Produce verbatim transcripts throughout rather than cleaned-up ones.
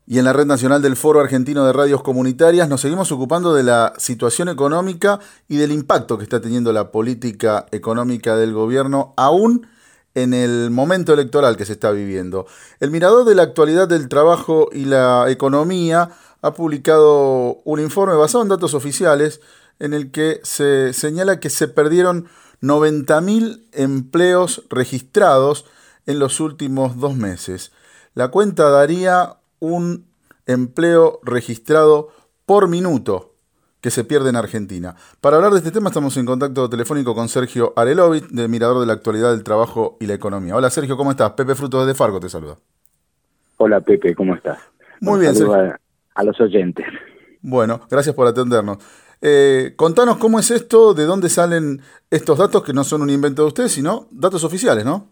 Y en la Red Nacional del Foro Argentino de Radios Comunitarias nos seguimos ocupando de la situación económica y del impacto que está teniendo la política económica del gobierno, aún en el momento electoral que se está viviendo. El Mirador de la Actualidad del Trabajo y la Economía ha publicado un informe basado en datos oficiales en el que se señala que se perdieron noventa mil empleos registrados en los últimos dos meses. La cuenta daría un empleo registrado por minuto que se pierde en Argentina. Para hablar de este tema estamos en contacto telefónico con Sergio Arelovich, de Mirador de la Actualidad del Trabajo y la Economía. Hola Sergio, ¿cómo estás? Pepe Frutos desde Farco te saluda. Hola Pepe, ¿cómo estás? Muy bien, Sergio. A, a los oyentes. Bueno, gracias por atendernos. Eh, contanos cómo es esto, de dónde salen estos datos que no son un invento de ustedes, sino datos oficiales, ¿no?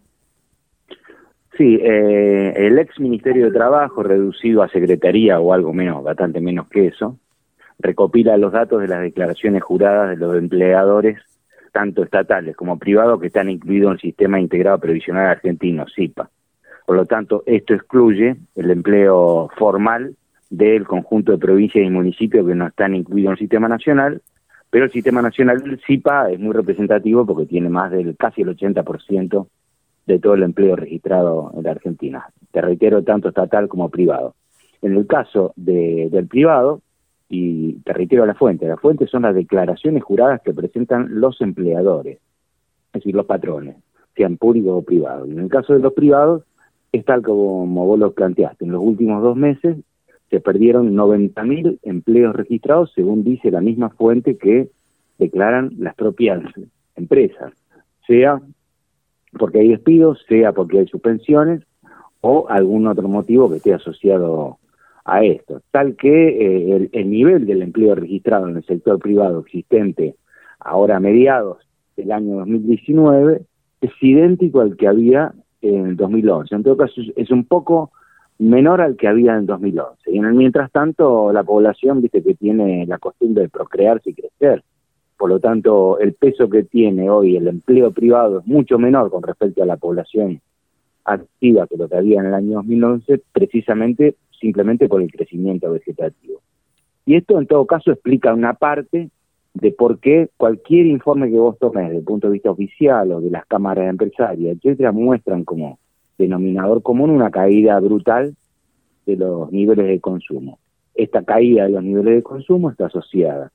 Sí, eh, el ex Ministerio de Trabajo, reducido a Secretaría o algo menos, bastante menos que eso, recopila los datos de las declaraciones juradas de los empleadores, tanto estatales como privados, que están incluidos en el Sistema Integrado Previsional Argentino, S I P A. Por lo tanto, esto excluye el empleo formal del conjunto de provincias y municipios que no están incluidos en el Sistema Nacional, pero el Sistema Nacional del S I P A es muy representativo porque tiene más del casi el ochenta por ciento de todo el empleo registrado en la Argentina. Te reitero, tanto estatal como privado. En el caso de, del privado, y te reitero la fuente, la fuente son las declaraciones juradas que presentan los empleadores, es decir, los patrones, sean públicos o privados. Y en el caso de los privados, es tal como vos lo planteaste. En los últimos dos meses se perdieron noventa mil empleos registrados, según dice la misma fuente que declaran las propias empresas, sea porque hay despidos, sea porque hay suspensiones o algún otro motivo que esté asociado a esto. Tal que eh, el, el nivel del empleo registrado en el sector privado existente ahora a mediados del año dos mil diecinueve es idéntico al que había en el dos mil once. En todo caso, es, es un poco menor al que había en el dos mil once. Y en el mientras tanto, la población, viste, que tiene la costumbre de procrearse y crecer. Por lo tanto, el peso que tiene hoy el empleo privado es mucho menor con respecto a la población activa que lo que había en el año dos mil once, precisamente simplemente por el crecimiento vegetativo. Y esto en todo caso explica una parte de por qué cualquier informe que vos tomes desde el punto de vista oficial o de las cámaras empresarias, etcétera, muestran como denominador común una caída brutal de los niveles de consumo. Esta caída de los niveles de consumo está asociada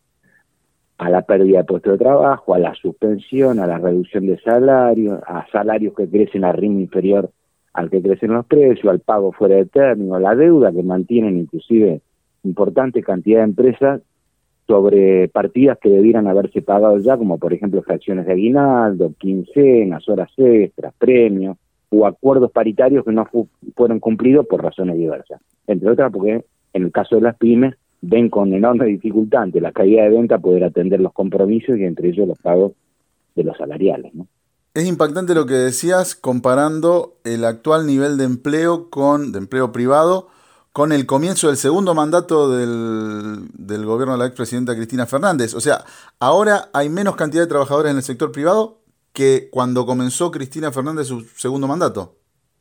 a la pérdida de puestos de trabajo, a la suspensión, a la reducción de salarios, a salarios que crecen a ritmo inferior al que crecen los precios, al pago fuera de término, a la deuda que mantienen inclusive importante cantidad de empresas sobre partidas que debieran haberse pagado ya, como por ejemplo fracciones de aguinaldo, quincenas, horas extras, premios, o acuerdos paritarios que no fu- fueron cumplidos por razones diversas. Entre otras porque en el caso de las pymes, ven con enorme dificultad ante la caída de venta poder atender los compromisos y entre ellos los pagos de los salariales, ¿no? Es impactante lo que decías comparando el actual nivel de empleo con de empleo privado con el comienzo del segundo mandato del, del gobierno de la expresidenta Cristina Fernández. O sea, ahora hay menos cantidad de trabajadores en el sector privado que cuando comenzó Cristina Fernández su segundo mandato.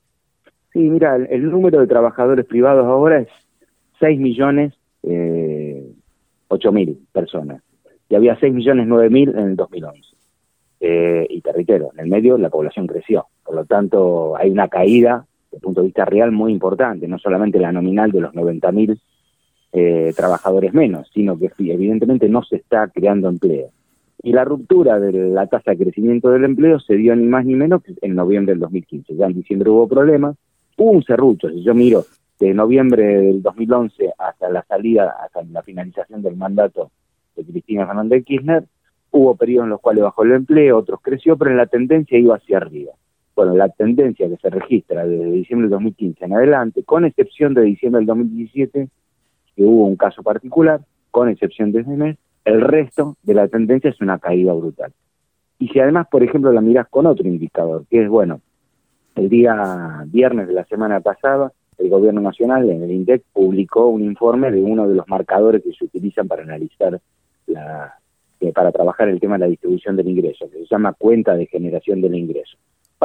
Sí, mira, el, el número de trabajadores privados ahora es seis millones eh, ocho mil personas. Y había seis millones nueve mil en el dos mil once. Eh, y te reitero, en el medio la población creció. Por lo tanto, hay una caída desde el punto de vista real muy importante, no solamente la nominal de los noventa mil eh, trabajadores menos, sino que evidentemente no se está creando empleo. Y la ruptura de la tasa de crecimiento del empleo se dio ni más ni menos que en noviembre del dos mil quince. Ya en diciembre hubo problemas, hubo un serrucho. Si yo miro de noviembre del dos mil once hasta la salida, hasta la finalización del mandato de Cristina Fernández de Kirchner, hubo periodos en los cuales bajó el empleo, otros creció, pero en la tendencia iba hacia arriba. Bueno, la tendencia que se registra desde diciembre del dos mil quince en adelante, con excepción de diciembre del dos mil diecisiete, que hubo un caso particular, con excepción de ese mes, el resto de la tendencia es una caída brutal. Y si además, por ejemplo, la mirás con otro indicador, que es, bueno, el día viernes de la semana pasada, el Gobierno Nacional, en el INDEC, publicó un informe de uno de los marcadores que se utilizan para analizar la... Eh, para trabajar el tema de la distribución del ingreso, que se llama cuenta de generación del ingreso.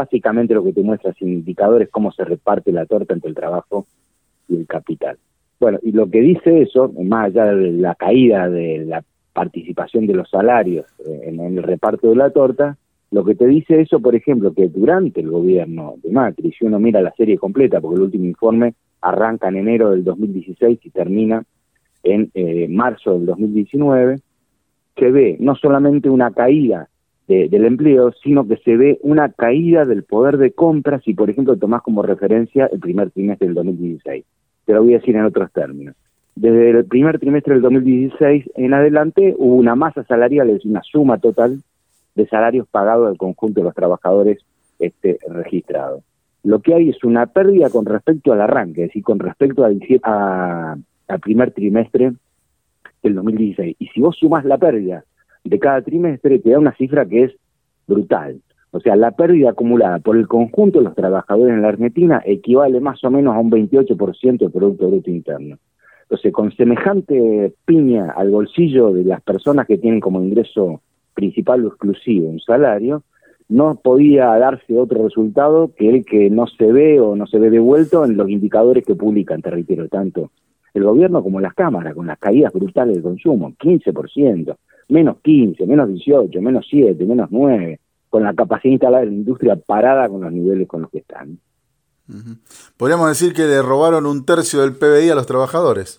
Básicamente lo que te muestra sin indicadores cómo se reparte la torta entre el trabajo y el capital. Bueno, y lo que dice eso, más allá de la caída de la participación de los salarios en el reparto de la torta, lo que te dice eso, por ejemplo, que durante el gobierno de Macri, si uno mira la serie completa, porque el último informe arranca en enero del dos mil dieciséis y termina en eh, marzo del dos mil diecinueve, se ve no solamente una caída de, del empleo, sino que se ve una caída del poder de compra si, por ejemplo, tomás como referencia el primer trimestre del dos mil dieciséis. Te lo voy a decir en otros términos. Desde el primer trimestre del dos mil dieciséis en adelante hubo una masa salarial, es decir, una suma total de salarios pagados al conjunto de los trabajadores este, registrados. Lo que hay es una pérdida con respecto al arranque, es decir, con respecto al, a, al primer trimestre del dos mil dieciséis. Y si vos sumás la pérdida de cada trimestre, te da una cifra que es brutal. O sea, la pérdida acumulada por el conjunto de los trabajadores en la Argentina equivale más o menos a un veintiocho por ciento del Producto Bruto Interno. Entonces, con semejante piña al bolsillo de las personas que tienen como ingreso principal o exclusivo un salario, no podía darse otro resultado que el que no se ve o no se ve devuelto en los indicadores que publican, te reitero, tanto el gobierno como las cámaras, con las caídas brutales del consumo, quince por ciento, menos quince, menos dieciocho, menos siete, menos nueve, con la capacidad instalada de la industria parada con los niveles con los que están. Uh-huh. Podríamos decir que le robaron un tercio del P B I a los trabajadores.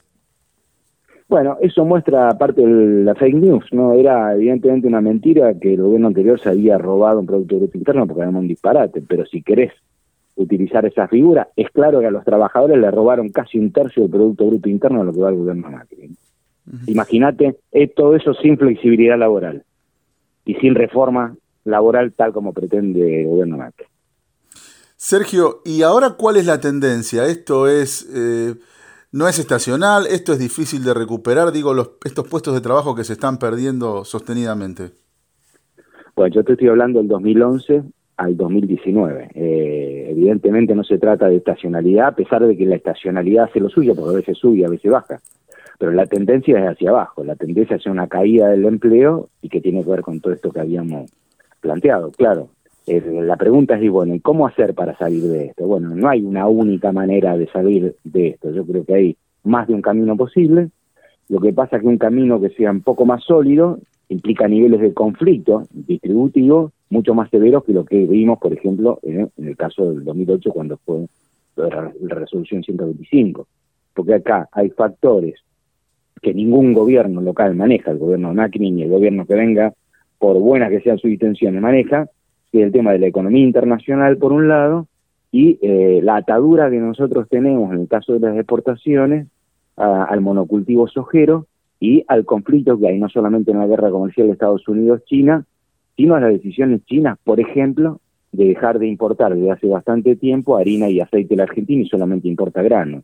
Bueno, eso muestra parte de la fake news, ¿no? Era evidentemente una mentira que el gobierno anterior se había robado un Producto Bruto Interno porque era un disparate, pero si querés utilizar esa figura, es claro que a los trabajadores le robaron casi un tercio del Producto Bruto Interno de lo que va el gobierno Macri. Uh-huh. Imagínate, es todo eso sin flexibilidad laboral y sin reforma laboral tal como pretende el gobierno Macri. Sergio, ¿y ahora cuál es la tendencia? Esto es... Eh... No es estacional, esto es difícil de recuperar, digo, los, estos puestos de trabajo que se están perdiendo sostenidamente. Bueno, yo te estoy hablando del dos mil once al dos mil diecinueve. Eh, evidentemente no se trata de estacionalidad, a pesar de que la estacionalidad hace lo suyo, porque a veces sube y a veces baja. Pero la tendencia es hacia abajo, la tendencia es hacia una caída del empleo y que tiene que ver con todo esto que habíamos planteado, claro. Eh, la pregunta es, bueno, ¿y cómo hacer para salir de esto? Bueno, no hay una única manera de salir de esto. Yo creo que hay más de un camino posible. Lo que pasa es que un camino que sea un poco más sólido implica niveles de conflicto distributivo mucho más severos que lo que vimos, por ejemplo, en, en el caso del dos mil ocho, cuando fue la, la resolución ciento veinticinco. Porque acá hay factores que ningún gobierno local maneja, el gobierno de Macri ni el gobierno que venga, por buenas que sean sus intenciones, maneja, que es el tema de la economía internacional, por un lado, y eh, la atadura que nosotros tenemos en el caso de las exportaciones a, al monocultivo sojero y al conflicto que hay no solamente en la guerra comercial de Estados Unidos-China, sino a las decisiones chinas, por ejemplo, de dejar de importar desde hace bastante tiempo harina y aceite de la Argentina y solamente importa grano.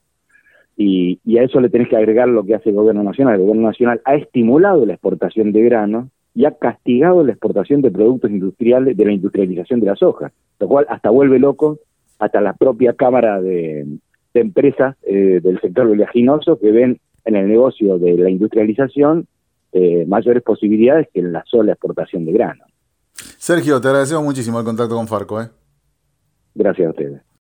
Y, y a eso le tenés que agregar lo que hace el gobierno nacional. El gobierno nacional ha estimulado la exportación de grano y ha castigado la exportación de productos industriales, de la industrialización de la soja, lo cual hasta vuelve loco hasta la propia Cámara de, de Empresas eh, del sector oleaginoso, que ven en el negocio de la industrialización eh, mayores posibilidades que en la sola exportación de grano. Sergio, te agradecemos muchísimo el contacto con Farco. ¿eh? Gracias a ustedes.